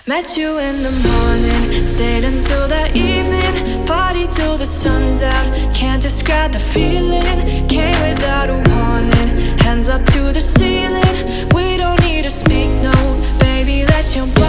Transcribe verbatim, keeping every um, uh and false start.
Met you in the morning, stayed until the evening, party till the sun's out. Can't describe the feeling, came without a warning. Hands up to the ceiling, we don't need to speak, no. Baby, let your body